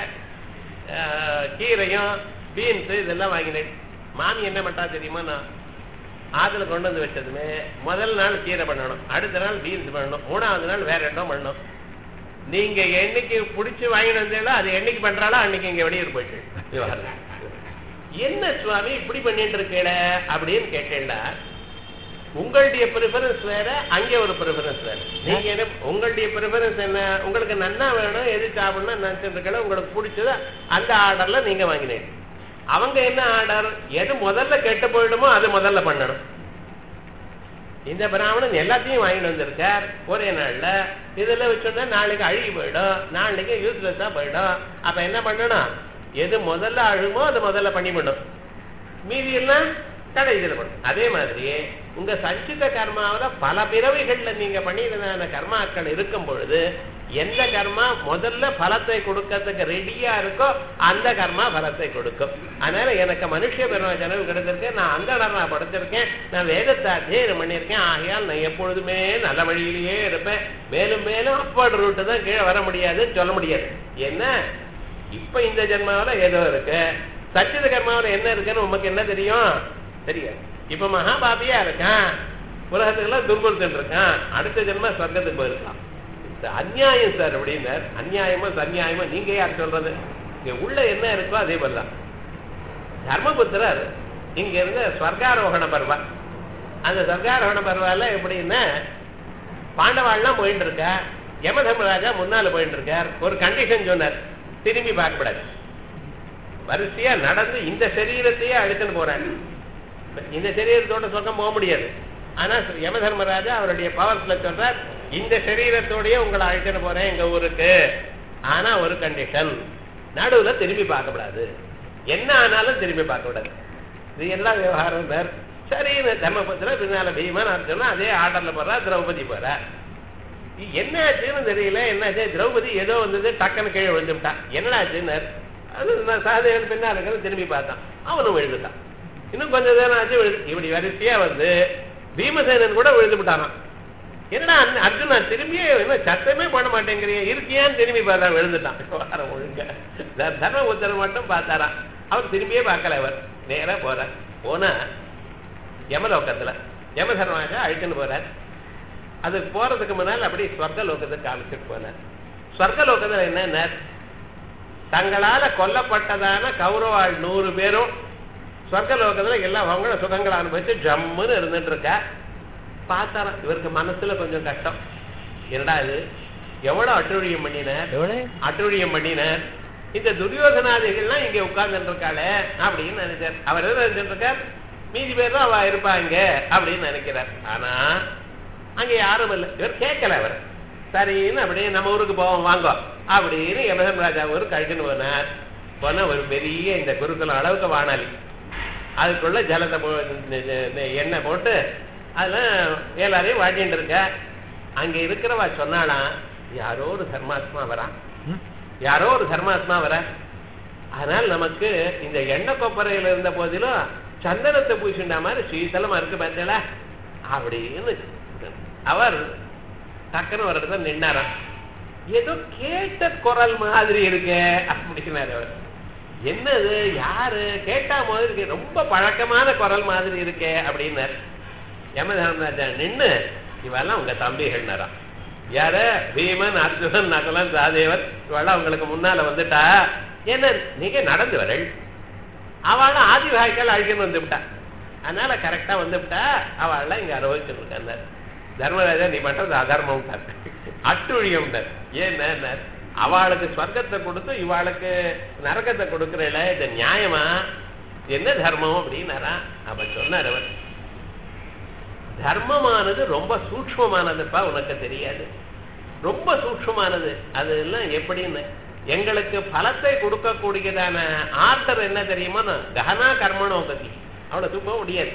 கீரையும் பீன்ஸ் இதெல்லாம் வாங்கினேன். மாமி என்ன பண்ணா தெரியுமா, நான் ஆத்துல கொண்டு வந்து வச்சதுமே முதல் நாள் கீரை பண்ணணும், அடுத்த நாள் பீன்ஸ் பண்ணணும், மூணாவது நாள் வேற இடம் பண்ணணும். நீங்க என்னைக்கு பிடிச்சி வாங்கிட்டு வந்தீங்களோ அது என்னைக்கு பண்றாளோ அன்னைக்கு இங்க வெளியூர் போயிட்டு என்ன சுவாமி இப்படி பண்ணிட்டு இருக்கேட அப்படின்னு கேட்டேன்டா. உங்களுடைய ப்ரிஃபரன்ஸ் வேற, அங்கே ஒரு ப்ரிஃபரன்ஸ் வேற. நீங்க என்ன உங்களுடைய ப்ரிஃபரன்ஸ் என்ன, உங்களுக்கு நன்னா வேணும், எது சாப்பிடணும் நினைச்சிருக்கல, உங்களுக்கு பிடிச்சது அந்த ஆர்டர்ல நீங்க வாங்கினீங்க. அவங்க என்ன ஆர்டர், எது முதல்ல கெட்டு போயிடுமோ அது முதல்ல பண்ணணும். இந்த பிராமணன் எல்லாத்தையும் வாங்கிட்டு வந்திருக்கார் ஒரே நாள்ல, இதுல வச்சோன்னா நாளைக்கு அழுகி போயிடும், நாளைக்கு யூஸ்லெஸ்ஸா போயிடும். அப்ப என்ன பண்ணணும், எது முதல்ல அழுமோ அது முதல்ல பண்ணி பண்ணும், மீதி எல்லாம் கடைசியில் பண்ணும். அதே மாதிரியே உங்க சஞ்சித கர்மாவில பல பிறவைகள்ல நீங்க பண்ணியிருந்த கர்மாக்கள் இருக்கும் பொழுது எந்த கர்மா முதல்ல பலத்தை கொடுக்கறதுக்கு ரெடியா இருக்கோ அந்த கர்மா பலத்தை கொடுக்கும். அதனால எனக்கு மனுஷ பெருமா ஜனவு கிடைச்சிருக்கேன், நான் அந்த நான் படைச்சிருக்கேன், நான் வேதத்தை அத்தியனம் பண்ணியிருக்கேன், ஆகையால் நான் எப்பொழுதுமே நல்ல வழியிலேயே இருப்பேன், மேலும் மேலும் அப்பாடு ரூட்டு தான் கீழே வர முடியாதுன்னு சொல்ல முடியாது. என்ன இப்ப இந்த ஜென்மாவில ஏதோ இருக்கு, சச்சித கர்மாவில என்ன இருக்குன்னு உமக்கு என்ன தெரியும், தெரியாது. இப்ப மகாபாபியா இருக்கான், உலகத்துக்கெல்லாம் துர்புறுத்தன் இருக்கான், அடுத்த ஜென்மா சொர்க்கத்துக்கு போயிருக்கான். அநியாயம் சார் அப்படின்னார். அநியாயமோ சன்னியாயமோ நீங்க யார் சொல்றது, இங்க உள்ள என்ன இருக்கோ அதே போலதான். தர்மபுத்திரர் இங்க இருந்து ஸ்வர்காரோகண பர்வா, அந்த ஸ்வர்காரோகண பர்வால எப்படின்னா பாண்டவாள்லாம் போயிட்டு இருக்கா, யமதர்மராஜா முன்னால போயிட்டு இருக்கார். ஒரு கண்டிஷன் சொன்னார், திரும்பி பார்க்கப்படாது, வரிசையா நடந்து இந்த சரீரத்தையே அழுத்துன்னு போறாரு. இந்த சரீரத்தோட சொர்க்கம் போக முடியாது. ஆனா யமதர்மராஜா அவருடைய பவர்ஸ்ல சொல்றார், இந்த சரீரத்தோடய உங்களை அழைச்சிட்டு போறேன் எங்க ஊருக்கு, ஆனா ஒரு கண்டிஷன், நடுவுல திரும்பி பார்க்கப்படாது, என்ன ஆனாலும் திரும்பி பார்க்க கூடாது. இது எல்லாம் விவகாரம் சார். சரி, தர்மபுத்திர பின்னால பீமன் அர்ஜுனா அதே ஆர்டர்ல போறா, திரௌபதி போறா. என்ன ஆச்சுன்னு தெரியல, என்னாச்சு, திரௌபதி ஏதோ வந்தது டக்குன்னு கீழே விழுந்துட்டான். என்னடா ஆச்சுன்னு அது சகதேவன் பின்னா இருக்கிறது திரும்பி பார்த்தான், அவனும் விழுந்துட்டான். இன்னும் கொஞ்சம் நேரம் ஆச்சு விழுது. இப்படி வரிசையா வந்து பீமசேனன் கூட விழுந்து விட்டானான். என்னடா அர்ஜுனா திரும்பியே என்ன சத்தமே பண்ண மாட்டேங்கிறிய, இருக்கியான்னு திரும்பி பார்த்தா விழுந்துட்டான். வாரம் ஒழுங்க தர்மபுத்திரன் மட்டும் பார்த்தாரான், அவர் திரும்பியே பார்க்கல. அவர் நேரா போறார். போனா யமலோகத்துல யமதர்மராஜா அழிச்சுன்னு போறார். அது போறதுக்கு முன்னால் அப்படி ஸ்வர்க லோகத்துக்கு காமிச்சுட்டு போனார். ஸ்வர்க லோகத்துல என்ன, தங்களால கொல்லப்பட்டதான கௌரவாள் நூறு பேரும் ஸ்வர்கலோகத்துல எல்லாம் அவங்கள சுகங்களை அனுபவிச்சு ஜம்முன்னு இருந்துட்டு இருக்கா. பார்த்தாராம், இவருக்கு மனசுல கொஞ்சம் கஷ்டம், என்னடா இது எவ்வளவு அட்டுழியம் பண்ணினார், அட்டுழியம் பண்ணினார், இந்த துரியோதனாதிகள்லாம் இங்க உட்கார்ந்துட்டு இருக்காளே அப்படின்னு நினைச்சார். அவர் எதாவது நினைச்சிட்டு இருக்கார், மீதி பேர் தான் அவ இருப்பாங்க அப்படின்னு நினைக்கிறார். ஆனா அங்க யாரும் இல்லை. இவர் கேட்கல. அவர் சரின்னு அப்படியே நம்ம ஊருக்கு போவோம் வாங்க அப்படின்னு யமதர்மராஜா ஊருக்கு அழைச்சுன்னு போனார். போனா ஒரு பெரிய இந்த குருகுலம் அளவுக்கு வானாலி, அதுக்குள்ள ஜலத்தை போ எண்ணெய் போட்டு அதெல்லாம் எல்லாரையும் வாட்டின்னு இருக்க. அங்க இருக்கிறவா சொன்னாலாம், யாரோ ஒரு தர்மாத்மா வரா, யாரோ ஒரு தர்மாத்மா வர, அதனால நமக்கு இந்த எண்ணெய் கொப்பரையில இருந்த போதிலும் சந்தனத்தை பூசிண்டா மாதிரி சீத்தலமா இருக்கு பார்த்தல அப்படின்னு அவர் டக்குன்னு ஒரு இடத்துல நின்னாராம். ஏதோ கேட்ட குரல் மாதிரி இருக்கு அப்படின்னாரு அவர். என்னது, யாரு கேட்டா மாதிரி இருக்கு, ரொம்ப பழக்கமான குரல் மாதிரி இருக்கே அப்படின்னாரு. யமதர்மராஜா நின்று, இவெல்லாம் உங்க தம்பிகள்னாராம். யார, பீமன் அர்ஜுனன் நகுலன் சகாதேவன், இவெல்லாம் உங்களுக்கு முன்னால வந்துட்டா, என்ன நீங்க நடந்து வரல், அவளும் ஆதிவாய்க்கால் அழிச்சுன்னு வந்து விட்டா, அதனால கரெக்டா வந்து விட்டா, அவள்லாம் இங்க அனுபவிச்சுட்டு இருக்காரு. தர்மராஜா நீ பண்றது அதர்மம், அட்டுழியம். ஏன் அவளுக்கு ஸ்வர்க்கத்தை கொடுத்து இவாளுக்கு நரகத்தை கொடுக்கறல, இது நியாயமா, என்ன தர்மம் அப்படின்னாரா. அப்ப சொன்னார் அவர், தர்மமானது ரொம்ப சூக்ஷ்மமானதுப்பா, உனக்கு தெரியாது, ரொம்ப சூக்ஷ்மமானது. அது எல்லாம் எப்படின்னு, எங்களுக்கு பலத்தை கொடுக்கக்கூடியதான ஆர்டர் என்ன தெரியுமா, ககனா கர்மனோ பத்தி அவளை தூக்க முடியாது.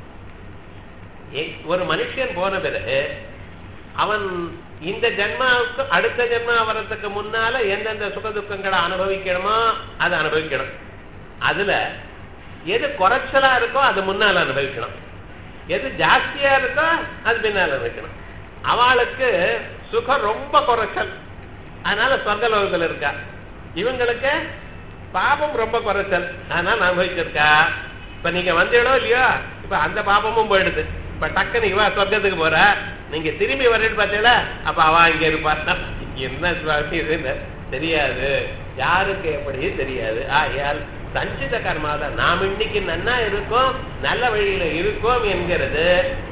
ஒரு மனுஷன் போன பிறகு அவன் இந்த ஜென்மாவுக்கு அடுத்த ஜென்மா வரத்துக்கு முன்னால எந்தெந்த சுக துக்கங்களை அனுபவிக்கணுமோ அதை அனுபவிக்கணும். அதுல எது குறைச்சலா இருக்கோ அது முன்னால அனுபவிக்கணும், எது ஜாஸ்தியா இருக்கோ அது பின்னால அனுபவிக்கணும். அவளுக்கு சுகம் ரொம்ப குறைச்சல், அதனால சொர்க்கலோகத்துல இருக்கா. இவங்களுக்கு பாபம் ரொம்ப குறைச்சல், அதனால அனுபவிச்சிருக்கா. இப்ப நீங்க வந்தீங்களோ இல்லையோ, இப்ப அந்த பாபமும் போயிடுது. இப்ப டக்குன்னு இவா சொர்க்கத்துக்கு போற, நீங்க திரும்பி வரேன்னு பார்த்தீங்களா, அப்ப அவ இங்க இருப்பா. என்ன சுவாமி இதுன்னு தெரியாது, யாருக்கு எப்படி தெரியாது. ஆகையால் சஞ்சித கர்மாதான் நாம் இன்னைக்கு நன்னா இருக்கோம், நல்ல வழியில இருக்கோம் என்கிறது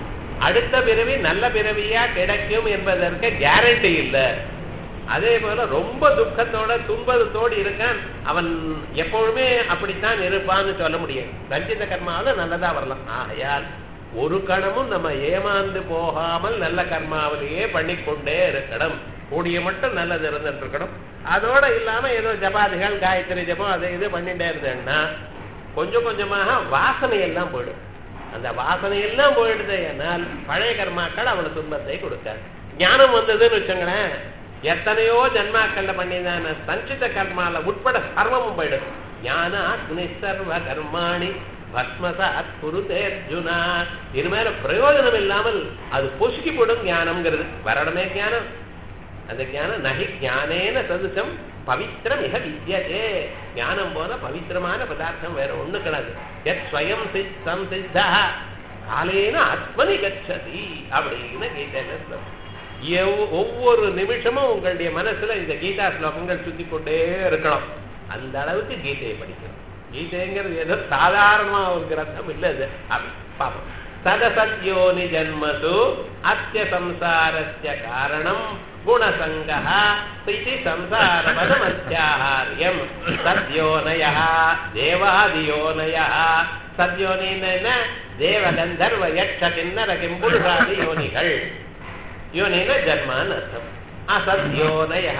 அடுத்த பிறவி நல்ல பிறவியா கிடைக்கும் என்பதற்கு கேரண்டி இல்லை. அதே போல ரொம்ப துக்கத்தோட துன்பத்தோடு இருக்கான் அவன் எப்பொழுதுமே அப்படித்தான் இருப்பான்னு சொல்ல முடியாது. சஞ்சித கர்மாவில நல்லதா வரலாம். ஆகையால் ஒரு கணமும் நம்ம ஏமாந்து போகாமல் நல்ல கர்மாவிலேயே பண்ணிக்கொண்டே இருக்கணும். கூடிய மட்டும் நல்லது இருந்துட்டு இருக்கணும். அதோட இல்லாம ஏதோ ஜபாதிகள் காயத்ரி ஜபம் அதை இது பண்ணிட்டே இருந்தேன்னா கொஞ்சம் கொஞ்சமாக வாசனை எல்லாம் போயிடும். அந்த வாசனை எல்லாம் போயிடுது. ஏன்னால் பழைய கர்மாக்கள் அவனுக்கு துன்பத்தை கொடுக்காது. ஞானம் வந்ததுன்னு வச்சுங்களேன், எத்தனையோ ஜன்மாக்கள்ல பண்ணிதான் சஞ்சித கர்மால உட்பட சர்வமும் போயிடும். ஞான அக்னி சர்வ கர்மாணி பஸ்மசாத் குருதே அர்ஜுனா. இது மேல பிரயோஜனம் இல்லாமல் அது பொசுக்கி போடும் ஞானம்ங்கிறது. வரடமே ஞானம். அந்த ஞானம் நகி ஞானேன சதுசம் பவித்திரம் மிக வித்தியதே. ஞானம் போல பவித்திரமான பதார்த்தம் வேற ஒண்ணு கிடையாது. எத் ஸ்வயம் சித்தம் சித்தா காலேன ஆத்மனி கச்சதி அப்படின்னு கீதையில சொல்லும். ஒவ்வொரு நிமிஷமும் உங்களுடைய மனசுல இந்த கீதா ஸ்லோகங்கள் சுத்தி கொண்டே இருக்கணும். அந்த அளவுக்கு கீதையை படிக்கணும். கீதைங்கிறது ஏதோ சாதாரணமா ஒரு கிரந்தம் இல்லை. அது பாப்போம். சதசத்யோனி ஜன்மசு அத்ய சம்சாரஸ்ய காரணம் குணசங்கஹ ஸ்திதி சம்சாரபதமத்யாஹார்யம் சத்யோனயஹ தேவாதியோனயஹ. சத்யோனின தேவ கந்தர்வ யக்ஷ கிண்ணர கிம்புருஷாதி யோனிகள். யோனின ஜன்மான்னு அர்த்தம். அசத்யோனயஹ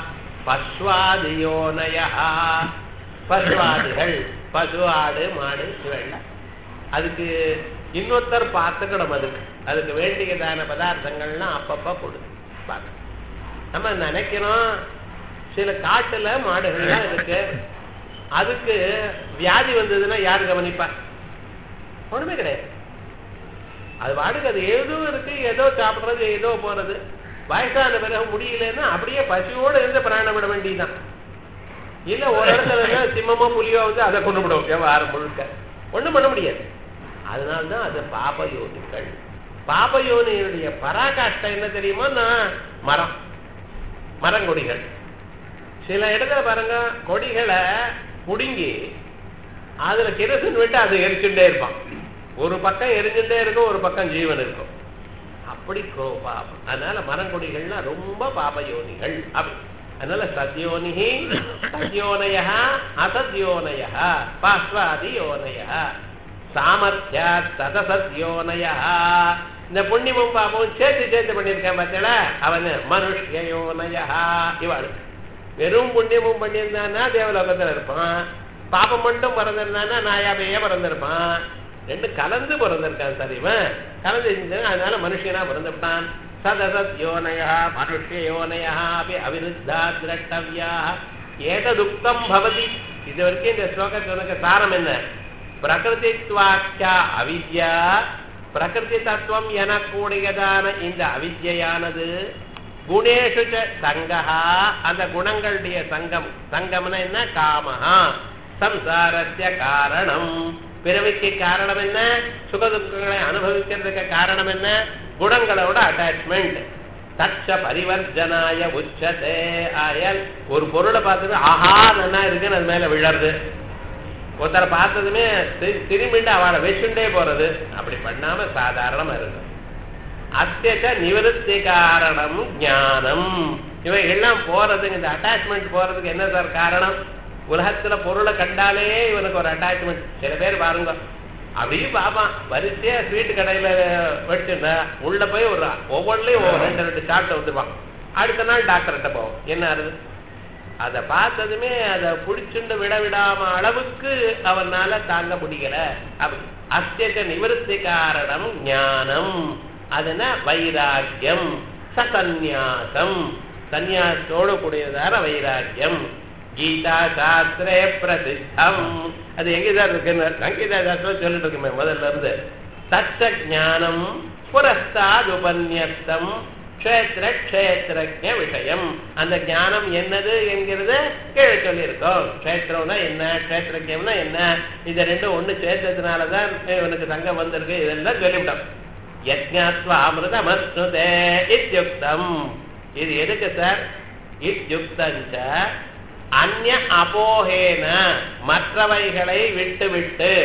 பஸ்வாதியோனயஹ. பசுவாதிகள் பசு ஆடு மாடு இவெல்லாம் அதுக்கு இன்னொருத்தர் பார்த்துக்கணும். அதுக்கு அதுக்கு வேண்டியதான பதார்த்தங்கள்லாம் அப்பப்ப கொடுத்து பார்க்கணும். நம்ம நினைக்கிறோம் சில காட்டுல மாடுகள்லாம் இருக்கு, அதுக்கு வியாதி வந்ததுன்னா யாரு கவனிப்பா? ஒண்ணுமே கிடையாது. அது வாடுக்கு அது ஏதோ இருக்கு, ஏதோ சாப்பிடுறது, ஏதோ போறது. வயசான பிறகு முடியலன்னா அப்படியே பசியோடு இருந்து பிராணம் விட வேண்டியதுதான். இல்ல ஒரு இடத்துல சிம்மமோ புலியோ வந்து அதை கொண்டு விடும் வியாபாரம் முழுக்க. ஒண்ணும் பண்ண முடியாது. அதனால்தான் அது பாபயோனிகள். பாபயோனியுடைய பராகாஷ்டை என்ன தெரியுமா? மரம் மரங்கொடிகள். சில இடத்துல பாருங்க, கொடிகளை புடுங்கி அதுல கிரசன் விட்டு அதை எரிச்சுட்டே இருப்பான். ஒரு பக்கம் எரிஞ்சுட்டே இருக்கும், ஒரு பக்கம் ஜீவன் இருக்கும். அப்படி பாபம். அதனால மரங்கொடிகள்னா ரொம்ப பாபயோனிகள். அப்படி அதனால சத்யோனிஹி சத்யோனய அசத்யோனய பாஸ்வாதியோனய சாமர்த்தியா சதசத்யோனய. இந்த புண்ணியமும் பாபமும் சேர்த்து சேர்த்து பண்ணியிருக்கேன் பார்த்தா அவன் மனுஷ்யோனய. இவாள் வெறும் புண்ணியமும் பண்ணியிருந்தான்னா தேவலோகத்தில் இருப்பான். பாபம் மட்டும் பிறந்திருந்தான்னா நாயாபையே பிறந்திருப்பான். ரெண்டு கலந்து பிறந்திருக்கான். சரிவா கலந்து அதனால மனுஷனா பிறந்துட்டான். சதசத்யோனய மனுஷ்யோனய அவிருத்தா திரட்டவியா ஏததுக்தம் பவதி. இது வரைக்கும் இந்த ஸ்லோகத்திற்கு சாரம் என்ன? பிரகிருதித்வாக்கியா அவித்யா, பிரகிருதி தத்துவம் எனக்கூடியதான இந்த அவித்யானது குணேஷு சங்கஹா, அந்த குணங்களுடைய சங்கம். சங்கம்னா என்ன? காமஹா சம்சாரஸ்ய காரணம். பிறவிக்கு காரணம் என்ன? சுகதுக்கங்களை அனுபவிக்கிறதுக்கு காரணம் என்ன? குணங்களோட அட்டாச்மெண்ட். தட்ச பரிவர்ஜனாய உச்சதே. ஆயல் ஒரு பொருளை பார்த்தது ஆஹா நல்லா இருக்குன்னு அது மேல விழறது. ஒருத்தரை பார்த்ததுமே திரும்பிட்டு அவளை வச்சுட்டே போறது. அப்படி பண்ணாம சாதாரணமா இருக்கு. அத்தியச்ச நிவர்த்தி காரணம் ஞானம். இவை எல்லாம் போறதுக்கு, இந்த அட்டாச்மெண்ட் போறதுக்கு என்ன சார் காரணம்? உலகத்துல பொருளை கண்டாலே இவனுக்கு ஒரு அட்டாச்மெண்ட். சில பேர் பாருங்க அப்படியே பாப்பான், வரிசையா ஸ்வீட்டு கடையில வச்சுன்னா உள்ள போய் ஒரு ஒவ்வொன்றையும் ரெண்டு ரெண்டு சாப்பிட்டு வந்துருவான். அடுத்த நாள் டாக்டர்கிட்ட போவோம். என்ன ஆகுது? அதை பார்த்ததுமே அதை பிடிச்சுண்டு விட விடாம அளவுக்கு அவனால தாங்க முடியல. அப்படி அத்தியச்ச நிவர்த்தி காரணம் ஞானம். அதுனா வைராக்கியம் சன்னியாசம். சன்னியாசத்தோடு கூடியதான வைராக்கியம். கீதா சாஸ்திரே பிரசித்தம். அது எங்கேதான் இருக்குன்னு கங்கீதா சாஸ்திரம் சொல்லிட்டு இருக்குமே முதல்ல இருந்து. தச்ச ஞானம் புரஸ்தாத் உபன்யஸ்தம் க்ஷேத்திர க்ஷேத்திரஜ்ஞ விஷயம். அந்த ஞானம் என்னது என்கிறது கீழே சொல்லியிருக்கோம். க்ஷேத்திரம்னா என்ன, க்ஷேத்திரஜ்யம்னா என்ன, இது ரெண்டும் ஒண்ணு சேர்த்ததுனாலதான் இவனுக்கு சங்கம் வந்திருக்கு. இதெல்லாம் சொல்லிவிட்டோம். யஜ்ஞாத்வா அமிர்தமஸ்னுதே இத்யுக்தம். இது எதுக்கு சார்? இத்யுக்தஞ்ச அந்ய அபோகேன, மற்றவைகளை விட்டு விட்டு.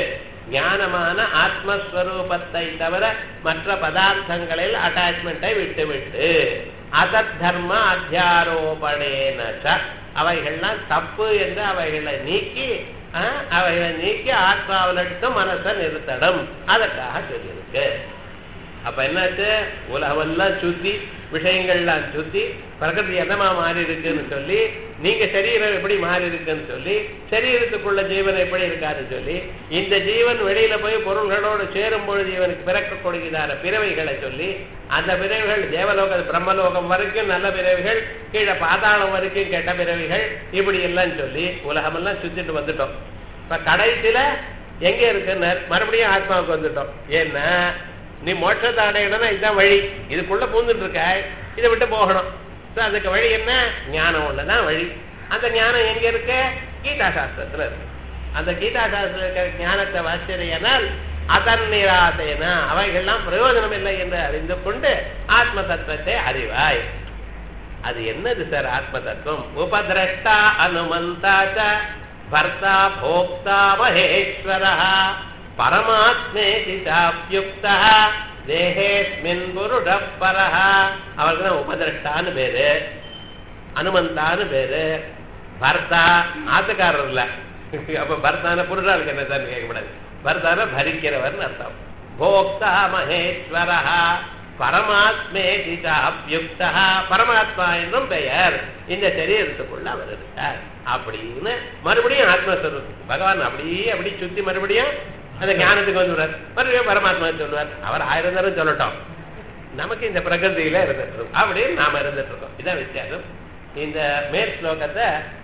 ஞானமான ஆத்மஸ்வரூபத்தை தவிர மற்ற பதார்த்தங்களில் அட்டாச்மெண்டை விட்டு விட்டு அசத் தர்ம அத்தியாரோபணேனச்ச அவைகள்லாம் தப்பு என்று அவைகளை நீக்கி அவைகளை நீக்கி ஆத்மாவிலிட்டு மனசை நிறுத்தடும் அதற்காக சொல்லியிருக்கு. அப்ப என்னாச்சு, உலகமெல்லாம் சுத்தி விஷயங்கள்லாம் சுத்தி பிரகிருதி என்னமா மாறி இருக்குன்னு சொல்லி, நீங்க சரீரம் எப்படி மாறி இருக்குன்னு சொல்லி, சரீரத்துக்குள்ள ஜீவன் எப்படி இருக்காருன்னு சொல்லி, இந்த ஜீவன் வெளியில போய் பொருள்களோடு சேரும் பொழுது இவனுக்கு பிறக்கக்கூடியதான பிறவைகளை சொல்லி, அந்த பிறவிகள் தேவலோக பிரம்மலோகம் வரைக்கும் நல்ல பிறவிகள், கீழே பாதாளம் வரைக்கும் கெட்ட பிறவிகள், இப்படி எல்லாம் சொல்லி உலகமெல்லாம் சுத்திட்டு வந்துட்டோம். இப்ப கடைசியில எங்க இருக்குன்னு மறுபடியும் ஆத்மாவுக்கு வந்துட்டோம். ஏன்னா நீ மோட்சத்தை அடையணும்னா இதுதான் வழி, இதுக்குள்ள பூந்துட்டு இருக்க, இதை விட்டு போகணும். அதுக்கு வழி என்ன, ஞானம் ஒண்ணுதான் வழி. அந்த ஞானம் எங்க இருக்கு, கீதா சாஸ்திரத்துல இருக்கு. அந்த கீதா சாஸ்திர இருக்கிற ஞானத்தை வாசினால் அதன் நிராசைனா அவைகள்லாம் பிரயோஜனம் இல்லை என்று அறிந்து கொண்டு ஆத்ம தத்துவத்தை அறிவாய். அது என்னது சார் ஆத்ம தத்துவம்? உபதிரஷ்டா அனுமந்தாச்ச பர்த்தா போக்தா மகேஸ்வரா பரமாத்மேதி சாப்யுக்தா தேஹேஸ்மின் புருடः பரஹ. அவருக்கு தான் உபதிரஷ்டான்னு பேரு, அனுமந்தான்னு பேரு. பர்த்தா ஆத்துக்காரர் இல்ல. அப்ப பர்த்தான புருஷாளுக்கு என்ன தான் கேட்கக்கூடாது. பர்த்தான பரிக்கிறவர்னு அர்த்தம். போக்தா மகேஸ்வரா பரமாத்மேதி சாப்யுக்தா பரமாத்மா என்றும் பெயர் இந்த சரீரத்துக்குள்ள அவர் இருக்கார் அப்படின்னு மறுபடியும் ஆத்மஸ்வரூபம் பகவான் அப்படியே அப்படி சுத்தி மறுபடியும் அந்த ஞானத்துக்கு வந்துடுவார். மறுபடியும் பரமாத்மா சொல்லுவார். அவர் ஆயிரம் தரம் சொல்லட்டும், நமக்கு இந்த பிரகிருதியில இருந்துட்டு இருக்கோம் அப்படின்னு நாம இருந்துட்டு இருக்கோம். இதான் வித்தியாசம். இந்த மேல் ஸ்லோகத்தை